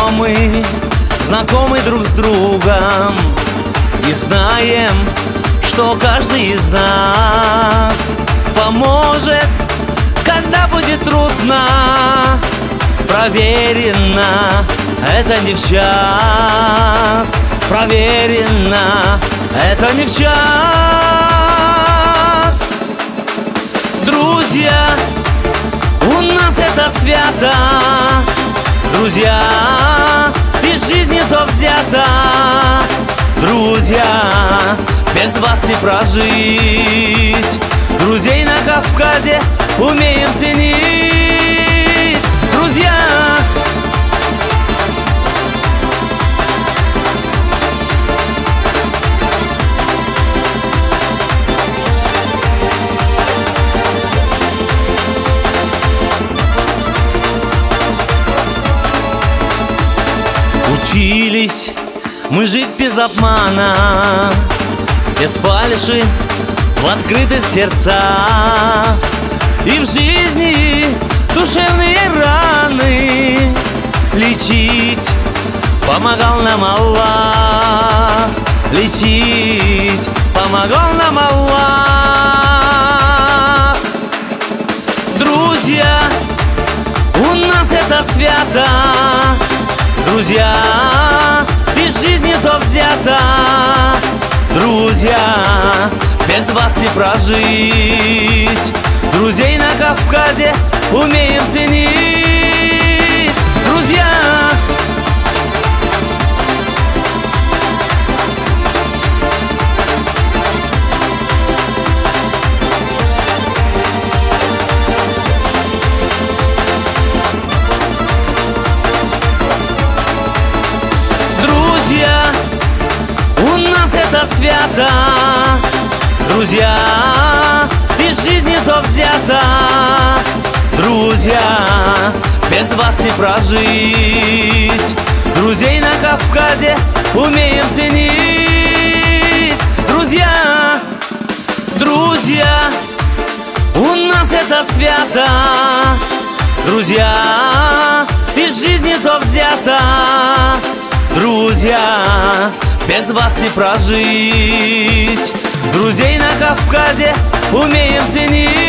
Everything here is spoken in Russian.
знакомы друг с другом, и знаем, что каждый из нас поможет, когда будет трудно. Проверено, это не в час, проверено, это не в час. Друзья, у нас это свято, друзья, из жизни то взято. Друзья, без вас не прожить, друзей на Кавказе умеем ценить. Друзья, учились мы жить без обмана, без фальши в открытых сердцах. И в жизни душевные раны лечить помогал нам Аллах, лечить помогал нам Аллах. Друзья, у нас это свято, друзья, из жизни то взято. Друзья, без вас не прожить, друзей на Кавказе умеем ценить. Друзья, у нас это свято, друзья, из жизни то взято. Друзья, без вас не прожить, друзей на Кавказе умеем ценить. Друзья, друзья, у нас это свято, друзья, из жизни то взято. Друзья, без вас не прожить, друзей на Кавказе умеем ценить.